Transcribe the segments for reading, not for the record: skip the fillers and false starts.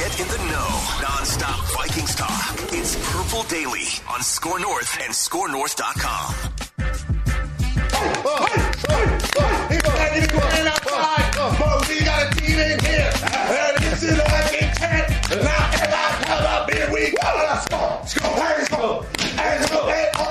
Get in the know. Non-stop Vikings talk. It's Purple Daily on Score North and ScoreNorth.com. We got a team in here. This is the Viking tent. Now everybody come up here. We go. Let's go. Let's go. Let's go. Let's go.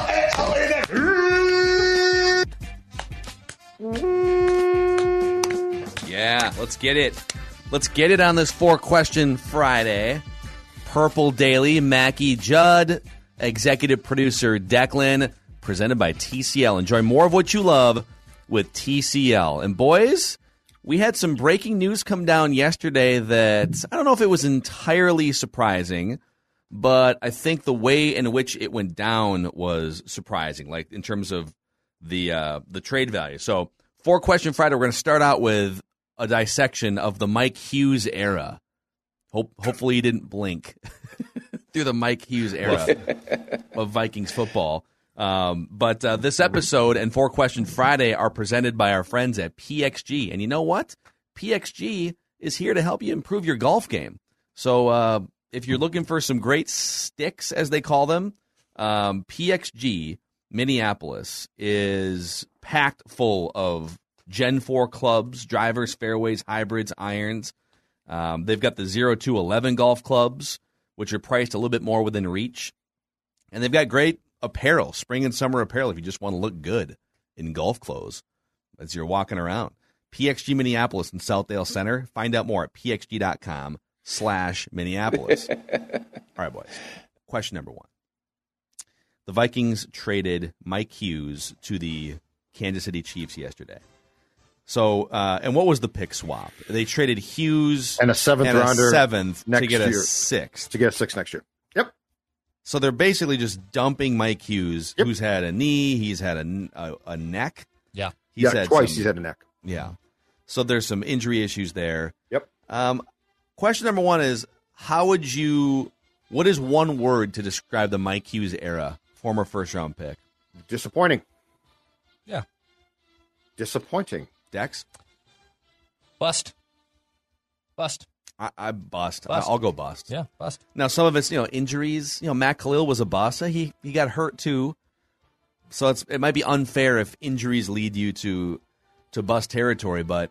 Yeah, let's get it. Let's get it on this 4-question Friday. Purple Daily, Mackie Judd, executive producer Declan, presented by TCL. Enjoy more of what you love with TCL. And boys, we had some breaking news come down yesterday that I don't know if it was entirely surprising, but I think the way in which it went down was surprising, like in terms of the trade value. So 4-question Friday, we're going to start out with a dissection of the Mike Hughes era. Hopefully you didn't blink through the Mike Hughes era of Vikings football. But this episode and 4-question Friday are presented by our friends at PXG. And you know what? PXG is here to help you improve your golf game. So if you're looking for some great sticks, as they call them, PXG Minneapolis is packed full of Gen 4 clubs, drivers, fairways, hybrids, irons. They've got the 0-11 golf clubs, which are priced a little bit more within reach. And they've got great apparel, spring and summer apparel, if you just want to look good in golf clothes as you're walking around. PXG Minneapolis in Southdale Center. Find out more at pxg.com/Minneapolis. All right, boys. Question number 1. The Vikings traded Mike Hughes to the Kansas City Chiefs yesterday. So, and what was the pick swap? They traded Hughes and a seventh rounder to get a sixth. To get a sixth next year. Yep. So they're basically just dumping Mike Hughes, who's had a knee, he's had a neck. Yeah. He's had a neck. Yeah. So there's some injury issues there. Yep. Question number 1 is, what is one word to describe the Mike Hughes era, former first-round pick? Disappointing. Yeah. Disappointing. Dex? Bust. I bust. I'll go bust. Yeah, bust. Now, some of it's, injuries. Matt Khalil was a bust. He got hurt, too. So it might be unfair if injuries lead you to bust territory. But,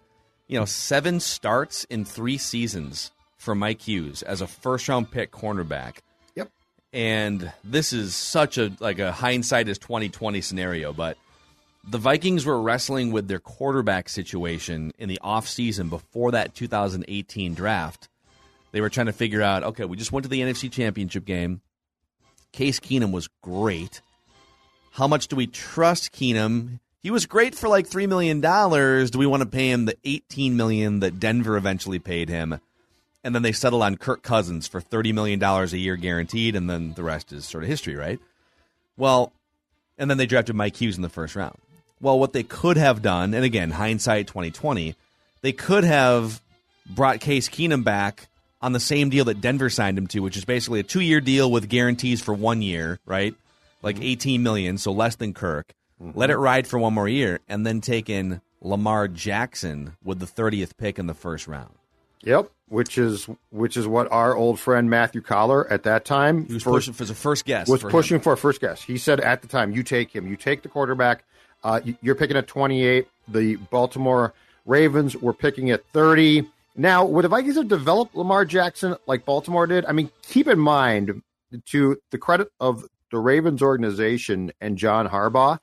7 starts in 3 seasons for Mike Hughes as a first-round pick cornerback. Yep. And this is such a hindsight is 2020 scenario, but the Vikings were wrestling with their quarterback situation in the offseason before that 2018 draft. They were trying to figure out, okay, we just went to the NFC Championship game. Case Keenum was great. How much do we trust Keenum? He was great for like $3 million. Do we want to pay him the $18 million that Denver eventually paid him? And then they settled on Kirk Cousins for $30 million a year guaranteed, and then the rest is sort of history, right? Well, and then they drafted Mike Hughes in the first round. Well, what they could have done, and again, hindsight 2020, they could have brought Case Keenum back on the same deal that Denver signed him to, which is basically a 2-year deal with guarantees for 1 year, right? Like $18 million, so less than Kirk. Mm-hmm. Let it ride for 1 more year, and then take in Lamar Jackson with the 30th pick in the first round. Yep, which is what our old friend Matthew Collar at that time he was pushing for the first guess. Was pushing for a first guess. He said at the time, you take him, you take the quarterback. You're picking at 28. The Baltimore Ravens were picking at 30. Now, would the Vikings have developed Lamar Jackson like Baltimore did? I mean, keep in mind, to the credit of the Ravens organization and John Harbaugh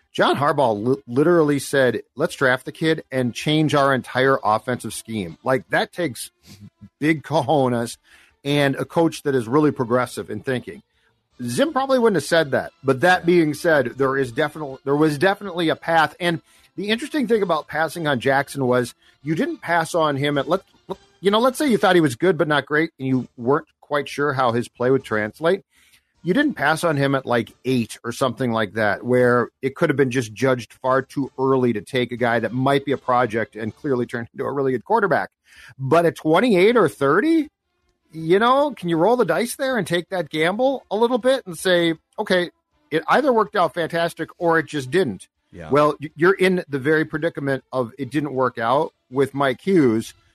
literally said, let's draft the kid and change our entire offensive scheme. Like, that takes big cojones and a coach that is really progressive in thinking. Zim probably wouldn't have said that. But that being said, there was definitely a path. And the interesting thing about passing on Jackson was you didn't pass on him at, let's say you thought he was good but not great, and you weren't quite sure how his play would translate. You didn't pass on him at like 8 or something like that, where it could have been just judged far too early to take a guy that might be a project and clearly turn into a really good quarterback. But at 28 or 30, can you roll the dice there and take that gamble a little bit and say, okay, it either worked out fantastic or it just didn't. Yeah. Well, you're in the very predicament of it didn't work out with Mike Hughes.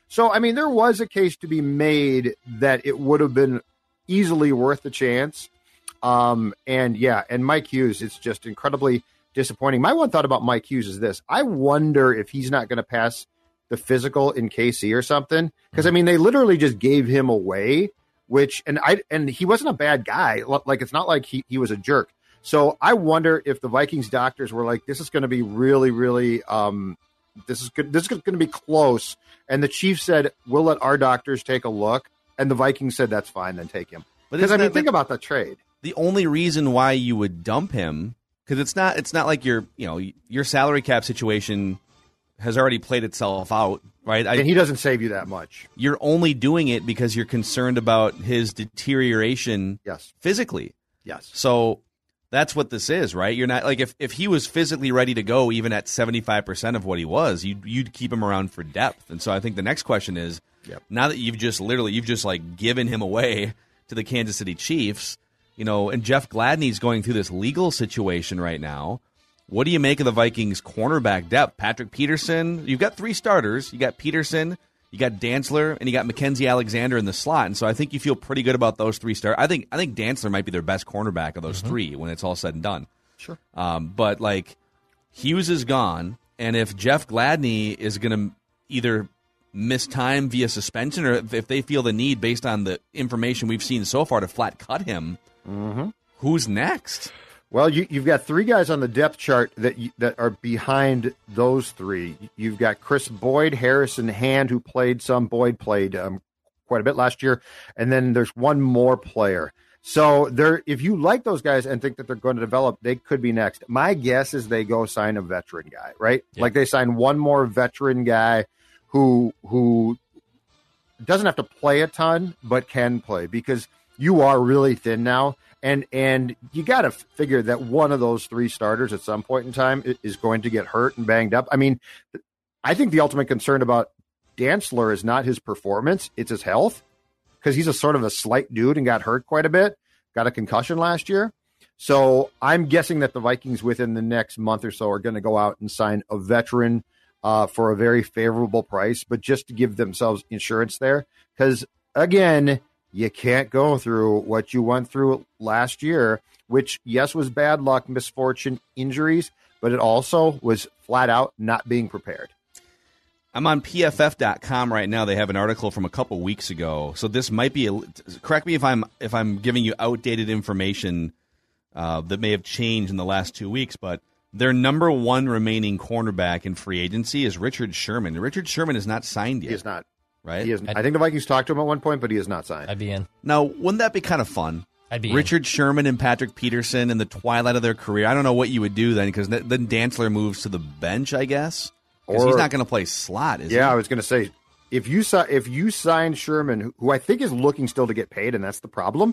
So, I mean, there was a case to be made that it would have been easily worth the chance. And Mike Hughes, it's just incredibly disappointing. My one thought about Mike Hughes is this. I wonder if he's not going to pass the physical in KC or something. Because, I mean, they literally just gave him away, and he wasn't a bad guy. Like, it's not like he was a jerk. So I wonder if the Vikings doctors were like, this is going to be really, really, this is going to be close. And the Chiefs said, we'll let our doctors take a look. And the Vikings said, that's fine, then take him. Because, I mean, think about the trade. The only reason why you would dump him, because it's not like your salary cap situation has already played itself out, right? And he doesn't save you that much. You're only doing it because you're concerned about his deterioration physically. Yes. So that's what this is, right? You're not like if he was physically ready to go, even at 75% of what he was, you'd keep him around for depth. And so I think the next question is, now that you've just like given him away to the Kansas City Chiefs, and Jeff Gladney's going through this legal situation right now. What do you make of the Vikings' cornerback depth? Patrick Peterson, you've got 3 starters. You got Peterson, you got Dantzler, and you got Mackenzie Alexander in the slot. And so I think you feel pretty good about those 3 stars. I think Dantzler might be their best cornerback of those 3 when it's all said and done. Sure. But like Hughes is gone, and if Jeff Gladney is going to either miss time via suspension, or if they feel the need based on the information we've seen so far to flat cut him, who's next? Well, you've got 3 guys on the depth chart that are behind those 3. You've got Chris Boyd, Harrison Hand, who played some. Boyd played quite a bit last year. And then there's one more player. So if you like those guys and think that they're going to develop, they could be next. My guess is they go sign a veteran guy, right? Yeah. Like they sign one more veteran guy who doesn't have to play a ton, but can play, because you are really thin now. And you got to figure that one of those 3 starters at some point in time is going to get hurt and banged up. I mean, I think the ultimate concern about Dantzler is not his performance, it's his health, because he's a sort of a slight dude and got hurt quite a bit, got a concussion last year. So I'm guessing that the Vikings within the next month or so are going to go out and sign a veteran for a very favorable price, but just to give themselves insurance there. Because, again, you can't go through what you went through last year, which, yes, was bad luck, misfortune, injuries, but it also was flat out not being prepared. I'm on PFF.com right now. They have an article from a couple weeks ago. So this might be correct me if I'm giving you outdated information that may have changed in the last 2 weeks, but their number 1 remaining cornerback in free agency is Richard Sherman. Richard Sherman is not signed yet. He is not. Right? He is. I think the Vikings talked to him at one point, but he is not signed. I'd be in. Now, wouldn't that be kind of fun? I'd be Richard Sherman and Patrick Peterson in the twilight of their career. I don't know what you would do then, because then Dantzler moves to the bench, I guess. Because he's not going to play slot, is he? Yeah, I was going to say, if you signed Sherman, who I think is looking still to get paid, and that's the problem,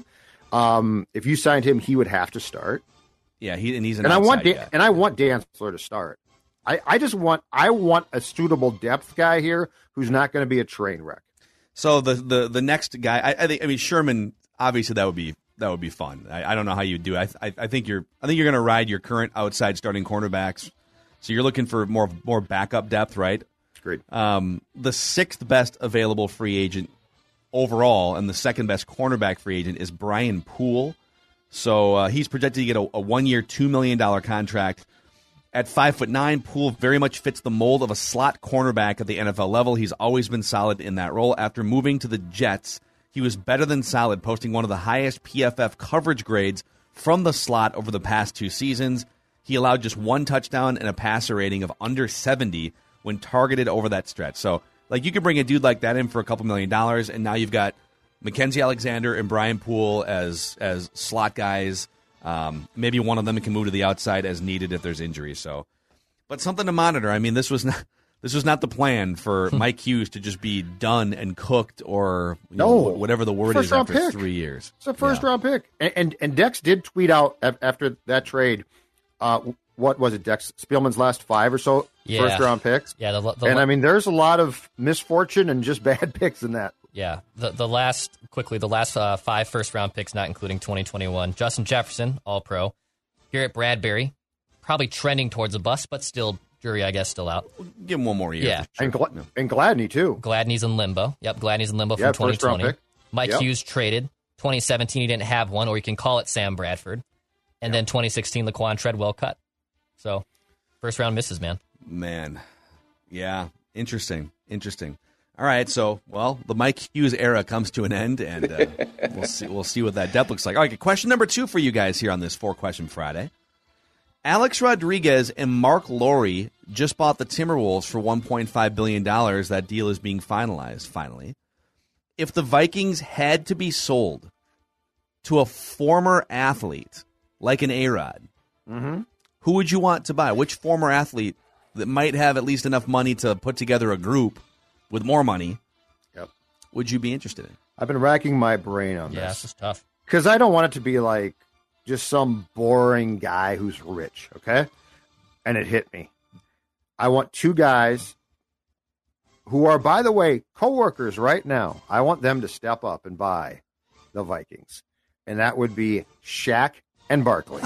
if you signed him, he would have to start. Yeah, he's an and outside guy. And I want Dantzler to start. I want a suitable depth guy here who's not going to be a train wreck. So the next guy, I think Sherman, obviously that would be fun. I don't know how you do it. I think you're going to ride your current outside starting cornerbacks. So you're looking for more backup depth, right? Great. The 6th best available free agent overall, and the 2nd best cornerback free agent is Brian Poole. So he's projected to get a 1-year, $2 million contract. At 5'9", Poole very much fits the mold of a slot cornerback at the NFL level. He's always been solid in that role. After moving to the Jets, he was better than solid, posting one of the highest PFF coverage grades from the slot over the past 2 seasons. He allowed just 1 touchdown and a passer rating of under 70 when targeted over that stretch. So, like, you could bring a dude like that in for a couple $1 million, and now you've got Mackenzie Alexander and Brian Poole as slot guys. Maybe one of them can move to the outside as needed if there's injuries. So, but something to monitor. I mean, this was not the plan for Mike Hughes to just be done and cooked, or whatever the word is after pick. 3 years. It's a first-round pick. And Dex did tweet out after that trade. What was it, Dex? Spielman's last 5 or so first-round picks. Yeah, and I mean, there's a lot of misfortune and just bad picks in that. Yeah, the last 5 first-round picks, not including 2021. Justin Jefferson, All-Pro. Garrett Bradbury, probably trending towards a bust, but still Drury, I guess, still out. Give him one more year. Yeah. And Gladney, too. Gladney's in limbo. Yep, Gladney's in limbo from First round 2020. pick. Mike Hughes traded. 2017, he didn't have one, or you can call it Sam Bradford. And then 2016, Laquan Treadwell cut. So, first round misses, man. Man. Yeah. Interesting. All right, so, the Mike Hughes era comes to an end, and we'll see what that depth looks like. All right, question number 2 for you guys here on this 4-Question Friday. Alex Rodriguez and Mark Lowry just bought the Timberwolves for $1.5 billion. That deal is being finalized, finally. If the Vikings had to be sold to a former athlete, like an A-Rod, who would you want to buy? Which former athlete that might have at least enough money to put together a group with more money would you be interested in? I've been racking my brain on this. Yeah, this is tough. Because I don't want it to be like just some boring guy who's rich, okay? And it hit me. I want 2 guys who are, by the way, coworkers right now. I want them to step up and buy the Vikings. And that would be Shaq and Barkley.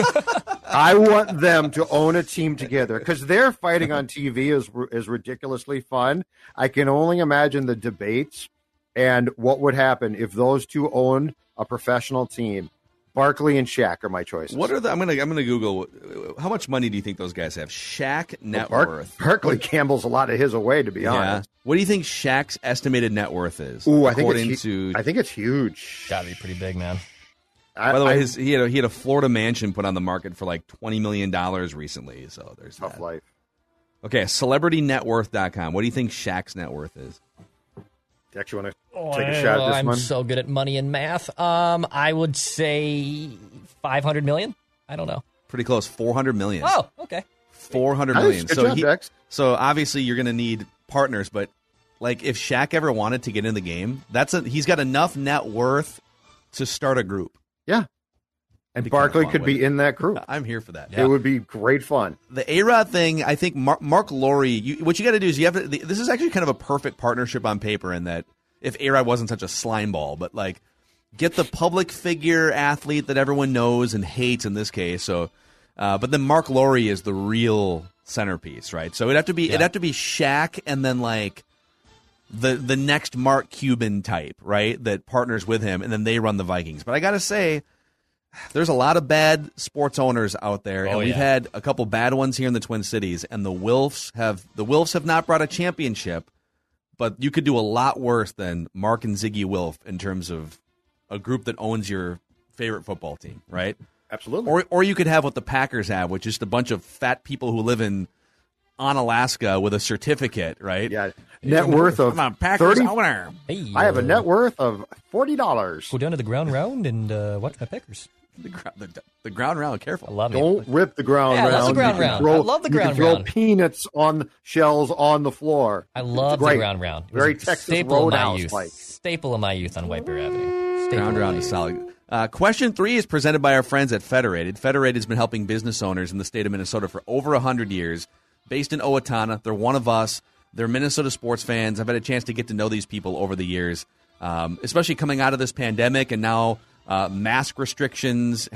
I want them to own a team together because their fighting on TV is ridiculously fun. I can only imagine the debates and what would happen if those 2 owned a professional team. Barkley and Shaq are my choices. What are the? I'm gonna Google. How much money do you think those guys have? Shaq net worth. Barkley gambles a lot of his away, to be honest. What do you think Shaq's estimated net worth is? Ooh, I think it's huge. Gotta be pretty big, man. By the way, he had a Florida mansion put on the market for like $20 million recently. So there's tough life. Okay, CelebrityNetWorth.com. What do you think Shaq's net worth is? Dex, you want to take a shot at this I'm one? so good at money and math. I would say $500 million. I don't know. Pretty close. $400 million. Oh, okay. $400 million. Good job, Dex. So obviously you're going to need partners, but like if Shaq ever wanted to get in the game, he's got enough net worth to start a group. Yeah. And Barkley could be in that group. I'm here for that. It would be great fun. The A-Rod thing, I think Mark Lowry, what you got to do is you have to. This is actually kind of a perfect partnership on paper in that if A-Rod wasn't such a slime ball, but like get the public figure athlete that everyone knows and hates in this case. So, but then Mark Lowry is the real centerpiece, right? So it'd have to be Shaq and then like the next Mark Cuban type, right? That partners with him and then they run the Vikings. But I got to say, there's a lot of bad sports owners out there, and we've had a couple bad ones here in the Twin Cities. And the Wilfs have not brought a championship, but you could do a lot worse than Mark and Ziggy Wilf in terms of a group that owns your favorite football team, right? Absolutely. Or you could have what the Packers have, which is a bunch of fat people who live on Alaska with a certificate, right? Yeah, net worth of Packers 30. owner. Hey, I have a net worth of $40. Go down to the ground round and watch my Packers. The ground round, careful. I love it. Don't rip the ground round. I love the ground round. I love the ground throw round. peanuts on shells on the floor. I love the ground round. It was Very a Texas staple of my Roadhouse youth. like. Staple of my youth on White Bear Avenue. Ground round is solid. Question 3 is presented by our friends at Federated. Federated has been helping business owners in the state of Minnesota for over 100 years. Based in Owatonna, they're one of us. They're Minnesota sports fans. I've had a chance to get to know these people over the years, especially coming out of this pandemic, and now mask restrictions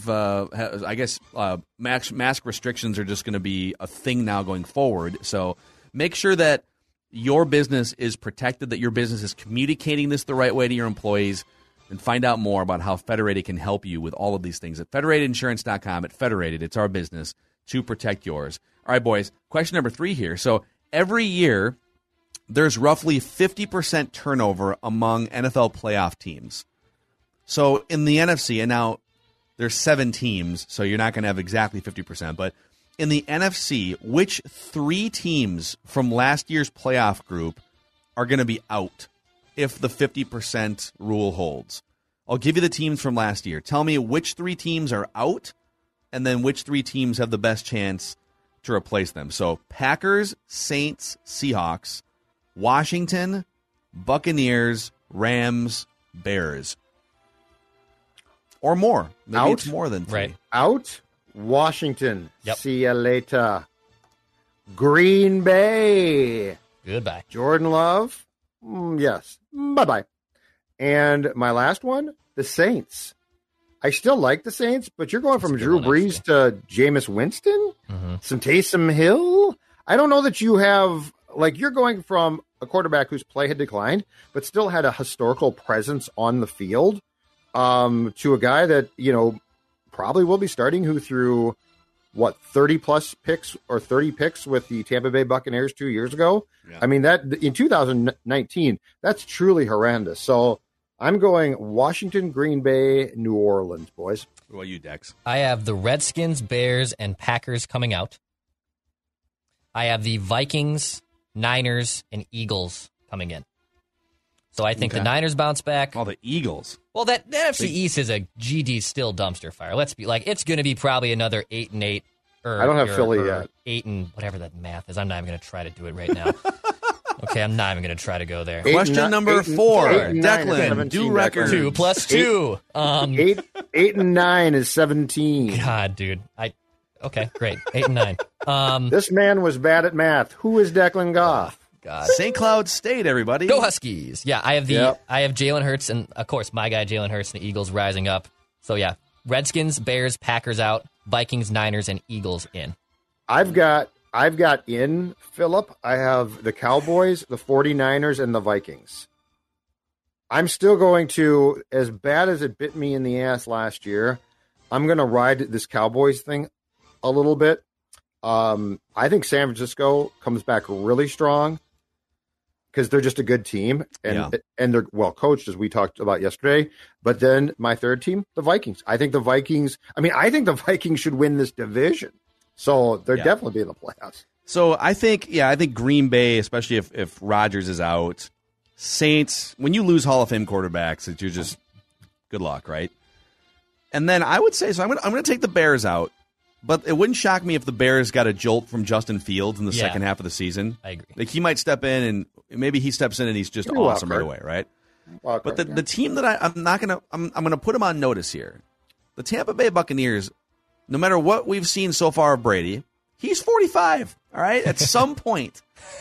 mask restrictions are just going to be a thing now going forward. So make sure that your business is protected, that your business is communicating this the right way to your employees, and find out more about how Federated can help you with all of these things at federatedinsurance.com. At Federated, it's our business to protect yours. All right, boys, question number 3 here. So every year, there's roughly 50% turnover among NFL playoff teams. So in the NFC, and now there's 7 teams, so you're not going to have exactly 50%, but in the NFC, which 3 teams from last year's playoff group are going to be out if the 50% rule holds? I'll give you the teams from last year. Tell me which 3 teams are out, and then which 3 teams have the best chance to replace them. So Packers, Saints, Seahawks, Washington, Buccaneers, Rams, Bears. Or more. Maybe it's more than 3. Right. Out, Washington. Yep. See ya later. Green Bay. Goodbye. Jordan Love. Yes. Bye-bye. And my last one, the Saints. I still like the Saints, but you're going from Drew Brees to Jameis Winston? Some Taysom Hill? I don't know that you have, like, you're going from a quarterback whose play had declined, but still had a historical presence on the field, to a guy that, probably will be starting, who threw, 30-plus picks or 30 picks with the Tampa Bay Buccaneers 2 years ago? Yeah. I mean, that in 2019, that's truly horrendous. So I'm going Washington, Green Bay, New Orleans, boys. What about you, Dex? I have the Redskins, Bears, and Packers coming out. I have the Vikings, Niners, and Eagles coming in. So I think the Niners bounce back. Oh, the Eagles. Well, that NFC East is a GD still dumpster fire. Let's be like, it's going to be probably another 8-8. I don't have Philly yet. 8 and whatever that math is. I'm not even going to try to do it right now. Okay, I'm not even going to try to go there. Question number 4. Declan, do record. 2 plus 2. 8 and 9 is 17. God, dude. Okay, great. 8 and 9. This man was bad at math. Who is Declan Goff? God. St. Cloud State, everybody. Go Huskies. Yeah, I have Jalen Hurts, and of course my guy Jalen Hurts and the Eagles rising up. So yeah, Redskins, Bears, Packers out, Vikings, Niners, and Eagles in. I've got in Phillip. I have the Cowboys, the 49ers, and the Vikings. I'm still going to, as bad as it bit me in the ass last year, I'm going to ride this Cowboys thing a little bit. I think San Francisco comes back really strong because they're just a good team and they're well coached, as we talked about yesterday. But then my third team, the Vikings. I think the Vikings should win this division. So they're definitely be in the playoffs. So I think Green Bay, especially if Rodgers is out, Saints, when you lose Hall of Fame quarterbacks, you're just good luck, right? And then I would say, so I'm going to take the Bears out. But it wouldn't shock me if the Bears got a jolt from Justin Fields in the second half of the season. I agree. Like, he might step in, and maybe he steps in and he's just awesome right away, right? But the team that I'm going to put him on notice here. The Tampa Bay Buccaneers, no matter what we've seen so far of Brady, he's 45, all right? At some point,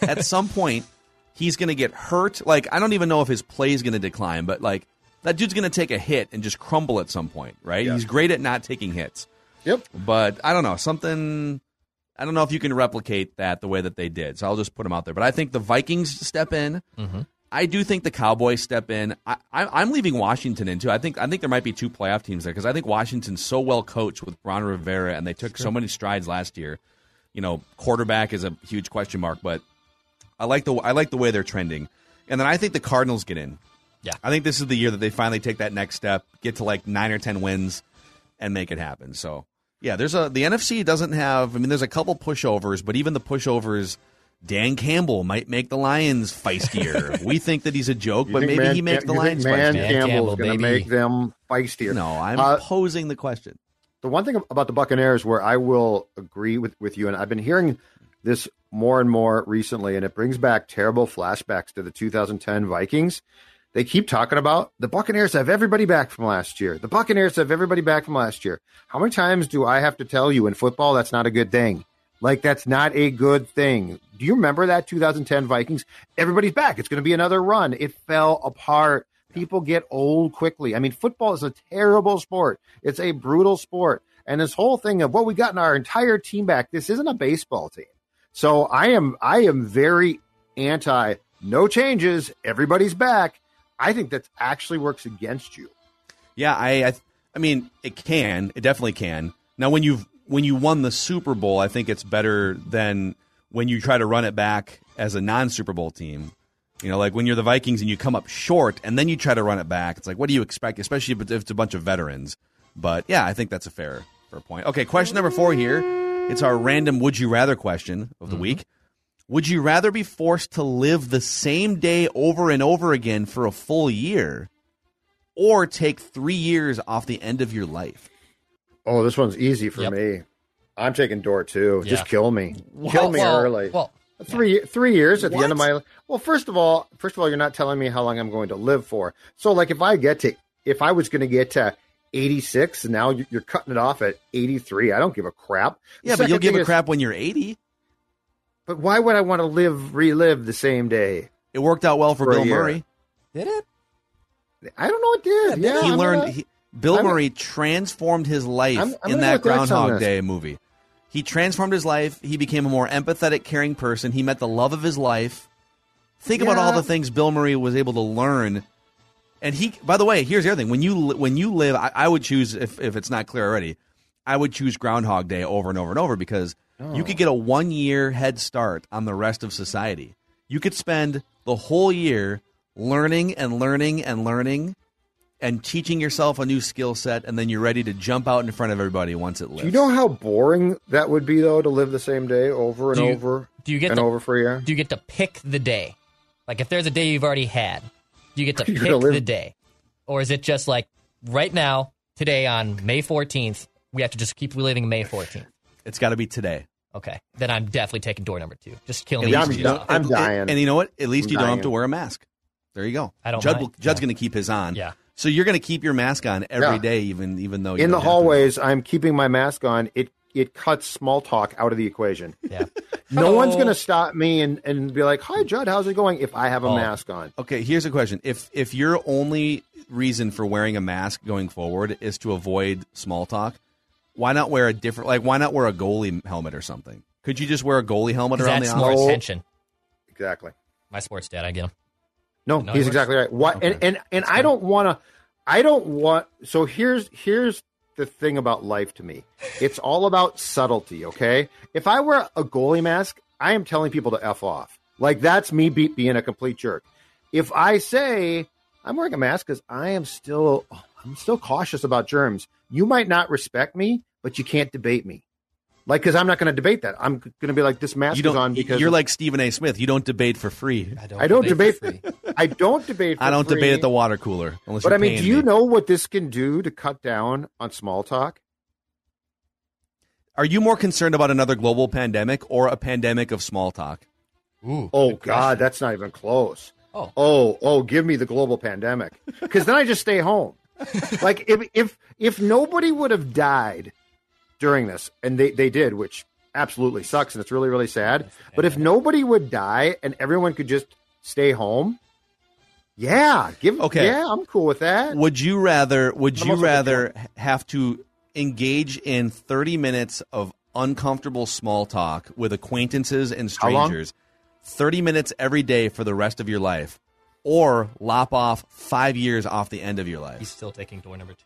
he's going to get hurt. Like, I don't even know if his play is going to decline, but, like, that dude's going to take a hit and just crumble at some point, right? Yeah. He's great at not taking hits. Yep. But I don't know. I don't know if you can replicate that the way that they did. So I'll just put them out there. But I think the Vikings step in. Mm-hmm. I do think the Cowboys step in. I'm leaving Washington in, too. I think there might be 2 playoff teams there because I think Washington's so well coached with Ron Rivera, and they took so many strides last year. Quarterback is a huge question mark, but I like the way they're trending. And then I think the Cardinals get in. Yeah. I think this is the year that they finally take that next step, get to like 9 or 10 wins, and make it happen. So, yeah, the NFC doesn't have, there's a couple pushovers, but even the pushovers, Dan Campbell might make the Lions feistier. We think that he's a joke, but maybe he makes the Lions feistier. Dan Campbell's going to make them feistier. No, I'm posing the question. The one thing about the Buccaneers where I will agree with you, and I've been hearing this more and more recently, and it brings back terrible flashbacks to the 2010 Vikings. They keep talking about the Buccaneers have everybody back from last year. The Buccaneers have everybody back from last year. How many times do I have to tell you in football that's not a good thing? Like, that's not a good thing. Do you remember that 2010 Vikings? Everybody's back. It's going to be another run. It fell apart. People get old quickly. Football is a terrible sport. It's a brutal sport. And this whole thing of, we got our entire team back. This isn't a baseball team. So I am very anti no changes. Everybody's back. I think that actually works against you. Yeah, it can. It definitely can. Now, when you won the Super Bowl, I think it's better than when you try to run it back as a non-Super Bowl team. Like when you're the Vikings and you come up short and then you try to run it back. It's like, what do you expect, especially if it's a bunch of veterans? But, yeah, I think that's a fair point. Okay, question number 4 here. It's our random would you rather question of the week. Would you rather be forced to live the same day over and over again for a full year or take 3 years off the end of your life? Oh, this one's easy for me. I'm taking door 2. Yeah. Just kill me. Kill me early. Well, 3 years at the end of my life. Well, first of all, you're not telling me how long I'm going to live for. So, like, if I was going to get to 86, and now you're cutting it off at 83, I don't give a crap. Yeah, but you'll give a crap when you're 80. But why would I want to relive the same day? It worked out well for Bill Murray. Did it? I don't know. It did. Yeah, he learned. Bill Murray transformed his life in that Groundhog Day movie. He transformed his life. He became a more empathetic, caring person. He met the love of his life. Think about all the things Bill Murray was able to learn. And he, by the way, here's the other thing. When you live, I would choose, if it's not clear already, I would choose Groundhog Day over and over and over because you could get a 1-year head start on the rest of society. You could spend the whole year learning and learning and learning and teaching yourself a new skill set, and then you're ready to jump out in front of everybody once it lifts. Do you know how boring that would be, though, to live the same day over and over over for a year? Do you get to pick the day? Like, if there's a day you've already had, do you get to pick the day? Or is it just like, right now, today on May 14th, we have to just keep reliving May 14th? It's got to be today. Okay. Then I'm definitely taking door number 2. Just kill me. I'm dying. And you know what? At least you don't have to wear a mask. There you go. I don't Judd's going to keep his on. Yeah. So you're going to keep your mask on every day, even though you in don't the have hallways, I'm keeping my mask on. It cuts small talk out of the equation. Yeah. No one's going to stop me and be like, "Hi, Judd, how's it going?" if I have a mask on. Okay, here's a question: If your only reason for wearing a mask going forward is to avoid small talk, why not wear a different? Like, why not wear a goalie helmet or something? Could you just wear a goalie helmet around the office? office? That's more attention. Exactly. My sports dad, I get him. No, he's exactly right. What? Okay. And I don't want to. So here's the thing about life to me. It's all about subtlety. Okay. If I wear a goalie mask, I am telling people to F off. Like, that's me being a complete jerk. If I say I'm wearing a mask because I'm still cautious about germs, you might not respect me, but you can't debate me. Like, because I'm not going to debate that. I'm going to be like, this mask is on because you're like Stephen A. Smith. You don't debate for free. I don't debate for free. I don't debate for I don't free. debate at the water cooler. But I mean, do you know what this can do to cut down on small talk? Are you more concerned about another global pandemic or a pandemic of small talk? Ooh, oh, God, that's not even close. Oh, give me the global pandemic. Because then I just stay home. Like, if nobody would have died during this, and they did, which absolutely sucks, and it's really, really sad. But if nobody would die and everyone could just stay home, I'm cool with that. Would you rather have to engage in 30 minutes of uncomfortable small talk with acquaintances and strangers, 30 minutes every day for the rest of your life, or lop off 5 years off the end of your life? He's still taking door number 2.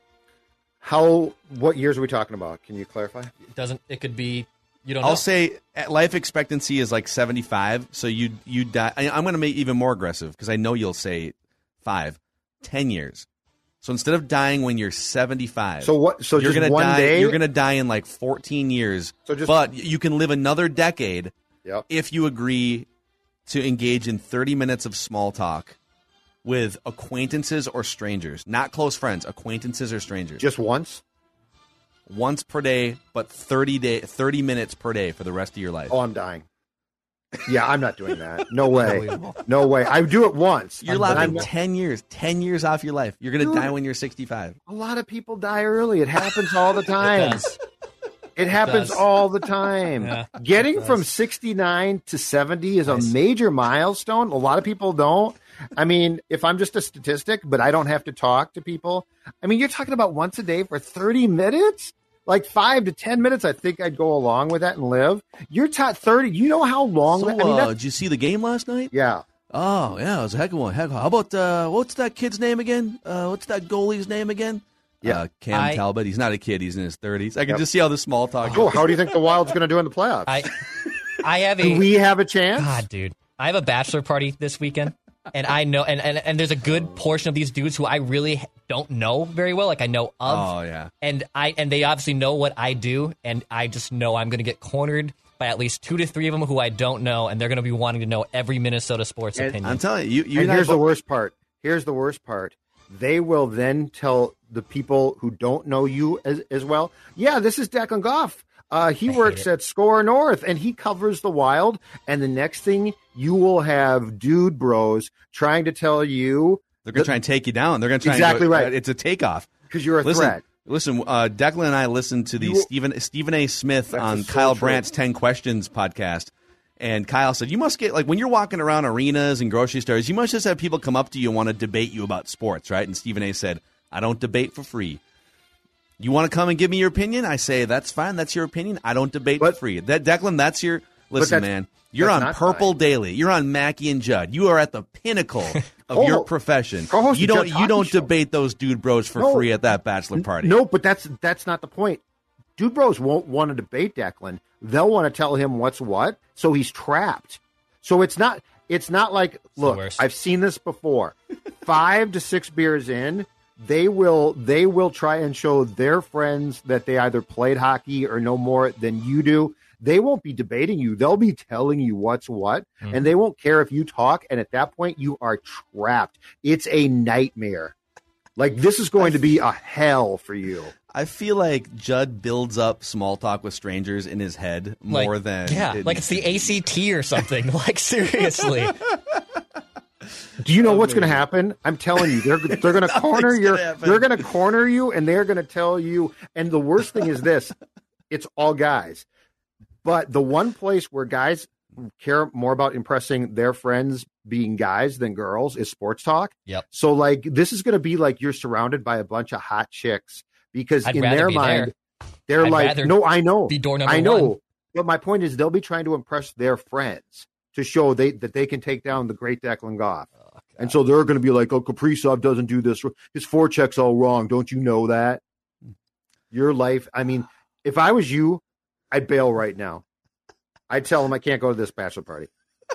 What years are we talking about? Can you clarify? It could be, you don't know. I'll say life expectancy is like 75, so you die. I'm going to make even more aggressive because I know you'll say 10 years. So instead of dying when you're 75, so you're going to die. You're going to die in like 14 years. But you can live another decade if you agree to engage in 30 minutes of small talk with acquaintances or strangers, not close friends, acquaintances or strangers. Just once per day, but 30 minutes per day for the rest of your life. Oh, I'm dying. Yeah, I'm not doing that. No way. No way. I do it once. You're lopping 10 years off your life. You're going to die when you're 65. A lot of people die early. It happens all the time. It happens all the time. Yeah, getting from 69 to 70 is a major milestone. A lot of people don't. I mean, if I'm just a statistic, but I don't have to talk to people. I mean, you're talking about once a day for 30 minutes? Like 5 to 10 minutes, I think I'd go along with that and live. You're 30. You know how long? So, did you see the game last night? Yeah. Oh, yeah, it was a heck of one. How about, what's that kid's name again? What's that goalie's name again? Yeah. Cam Talbot. He's not a kid. He's in his 30s. I can just see how the small talk goes. How do you think the Wild's going to do in the playoffs? Do we have a chance? God, dude. I have a bachelor party this weekend. And I know, and there's a good portion of these dudes who I really don't know very well. Like, I know of. Oh, yeah. And they obviously know what I do, and I just know I'm going to get cornered by at least 2 to 3 of them who I don't know, and they're going to be wanting to know every Minnesota sports opinion. I'm telling you. And here's the worst part. They will then tell the people who don't know you as well, yeah, this is Declan Goff. He works at Score North, and he covers the Wild. And the next thing, you will have dude bros trying to tell you. They're going to try and take you down. They're going to try exactly right. It's a takeoff. Because you're a threat. Listen, Declan and I listened to the Stephen A. Smith on Kyle Brandt's 10 Questions podcast. And Kyle said, you must get, like, when you're walking around arenas and grocery stores, you must just have people come up to you and want to debate you about sports, right? And Stephen A. said, I don't debate for free. You want to come and give me your opinion? I say, that's fine. That's your opinion. I don't debate for free. Declan, that's your... Listen, man, you're on Purple Daily. You're on Mackey and Judd. You are at the pinnacle of your profession. You don't debate those dude bros for free at that bachelor party. No, but that's not the point. Dude bros won't want to debate Declan. They'll want to tell him what's what, so he's trapped. So it's not like, look, I've seen this before. 5 to 6 beers in, they will try and show their friends that they either played hockey or know more than you do. They won't be debating you. They'll be telling you what's what, and they won't care if you talk. And at that point, you are trapped. It's a nightmare. Like, this is going to be a hell for you. I feel like Judd builds up small talk with strangers in his head more than... Yeah, like it's the ACT or something. Like, seriously. Do you know what's going to happen? I'm telling you, they're going to corner they're going to corner you, and they're going to tell you. And the worst thing is this: it's all guys. But the one place where guys care more about impressing their friends being guys than girls is sports talk. Yep. So, like, this is going to be like you're surrounded by a bunch of hot chicks because I'd in rather their be mind, there. they're I'd like, rather no, I know. be door number I know. one. But my point is they'll be trying to impress their friends to show that they can take down the great Declan Goff. Oh, and so they're going to be like, oh, Kaprizov doesn't do this. His forecheck's all wrong. Don't you know that? Your life. I mean, if I was you, I'd bail right now. I'd tell him I can't go to this bachelor party.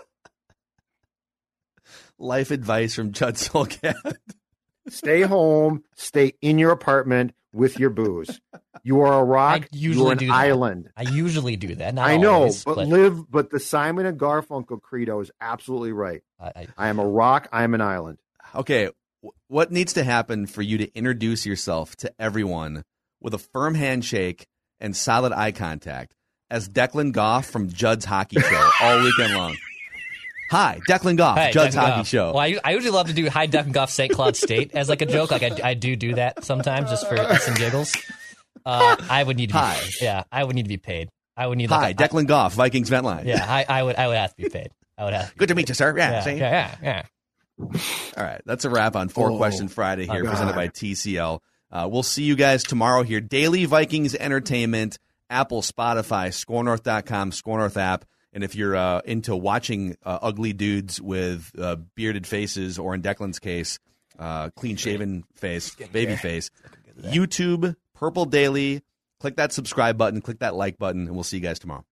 Life advice from Judd Solgat. Stay home. Stay in your apartment with your booze. You are a rock. You're an island. I usually do that. Not I know, always, but the Simon and Garfunkel credo is absolutely right. I am a rock. I am an island. Okay, what needs to happen for you to introduce yourself to everyone with a firm handshake and solid eye contact as Declan Goff from Judd's Hockey Show all weekend long? Hi, Declan Goff, Judd's Hockey Show. Well, I usually love to do Hi, Declan Goff, St. Cloud State as like a joke. Like I do that sometimes just for some giggles. I would need to be paid. Yeah, I would need to be paid. I would need Hi, Declan Goff, Vikings Vent Line. Yeah, I would have to be paid. I would have to. Good to meet you, sir. Yeah. All right, that's a wrap on Four Question Friday here, presented by TCL. We'll see you guys tomorrow here. Daily Vikings Entertainment, Apple, Spotify, ScoreNorth.com, ScoreNorth app. And if you're into watching ugly dudes with bearded faces, or in Declan's case, clean-shaven face, baby face, YouTube, Purple Daily. Click that subscribe button, click that like button, and we'll see you guys tomorrow.